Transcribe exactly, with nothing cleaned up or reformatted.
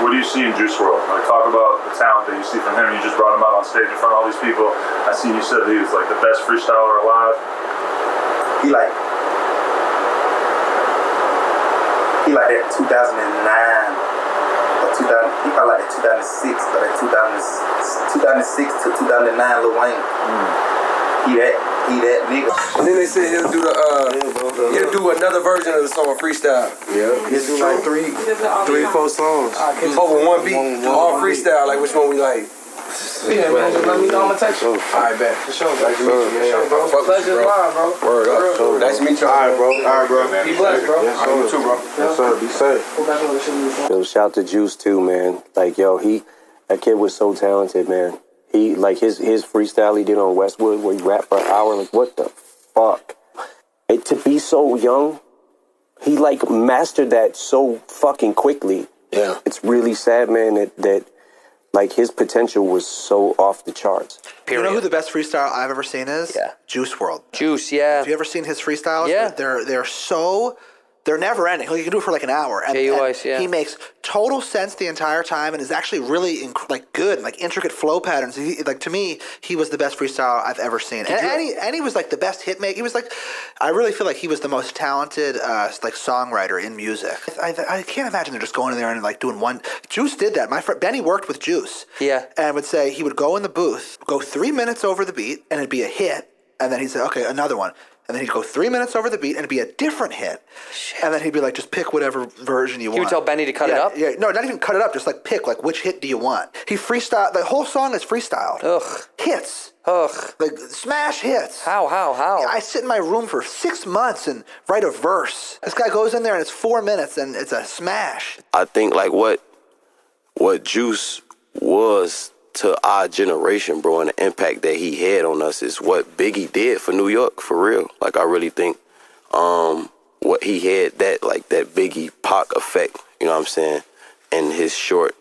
what do you see in Juice world? Like, talk about the talent that you see from him. You just brought him out on stage in front of all these people. I seen you said that he was like the best freestyler alive. He like, he like that two thousand nine or two thousand. He probably like that two thousand six or that two thousand six to two thousand nine Lil Wayne. Mm. He that, he that nigga. And then they said he'll do the, uh, he'll do another version of the song freestyle. Yeah, he'll do like three, three, four songs. Over one beat, all freestyle, like which one we like. Yeah, man, just let me know. I'm gonna text you. All right, bet. For sure, bro. Nice to meet you, man. Bro. Pleasure mine, bro. Word up. Bro. Nice to meet you. All right, bro. All right, bro. Be blessed, bro. Yes, sir. You too, bro. Yes, sir. Be safe. Yo, shout to Juice too, man. Like, yo, he, that kid was so talented, man. He, like, his his freestyle he did on Westwood where he rapped for an hour, like, what the fuck? And to be so young, he, like, mastered that so fucking quickly. Yeah. It's really sad, man, that, that like, his potential was so off the charts. Period. You know who the best freestyle I've ever seen is? Yeah. Juice world. Juice, yeah. Have you ever seen his freestyles? Yeah. They're, they're so... They're never ending. Like, you can do it for like an hour. And, J U and S, yeah. he makes total sense the entire time and is actually really inc- like good and like intricate flow patterns. He, like to me, he was the best freestyle I've ever seen. And, and, he, and he was like the best hit maker. He was like, I really feel like he was the most talented uh, like songwriter in music. I, I, I can't imagine they're just going in there and like doing one. Juice did that. My friend Benny worked with Juice. Yeah. And would say he would go in the booth, go three minutes over the beat, and it'd be a hit. And then he'd say, okay, another one. And then he'd go three minutes over the beat and it'd be a different hit. Shit. And then he'd be like, just pick whatever version you He want. would tell Benny to cut yeah, it up? Yeah, no, not even cut it up. Just like pick, like which hit do you want? He freestyle. The whole song is freestyled. Ugh. Hits. Ugh. Like smash hits. How, how, how? I sit in my room for six months and write a verse. This guy goes in there and it's four minutes and it's a smash. I think, like, what what Juice was to our generation, bro, and the impact that he had on us is what Biggie did for New York, for real. Like, I really think um, what he had, that, like, that Biggie Pac effect, you know what I'm saying, in his short